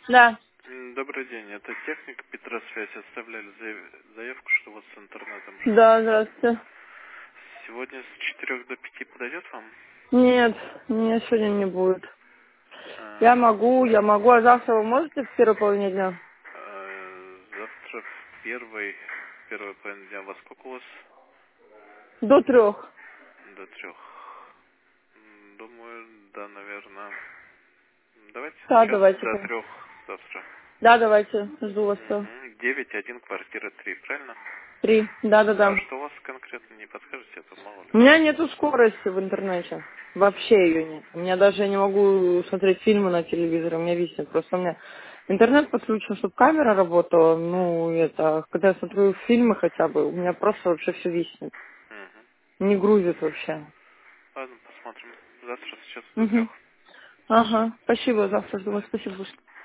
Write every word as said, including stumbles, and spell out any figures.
Да. М, Добрый день, это техник Петросвязь. Оставляли заяв- заявку, что у вас с интернетом Да, что-то. здравствуйте. Сегодня с четырех до пяти подойдет вам? Нет, меня сегодня не будет. Я А, могу, я могу, а завтра вы можете в первой половине дня? а, завтра в первой, первой половине дня во сколько у вас? До трех. До трех. М, Думаю, да, наверное. Давайте Да, час давайте. до трех завтра. Да, давайте, жду вас. всё. Угу. девять один, квартира три, правильно? Три. Да, да, А да. что у вас конкретно не подскажете, а то мало ли. У меня нету скорости в интернете. Вообще ее нет. У меня даже я не могу смотреть фильмы на телевизоре, у меня виснет. Просто у меня интернет подключен, чтобы камера работала. Ну, это, когда я смотрю фильмы хотя бы, у меня просто вообще все виснет. Угу. Не грузит вообще. Ладно, посмотрим. Завтра с часу до трех. Угу. Ага. Спасибо, завтра жду вас. Спасибо большое.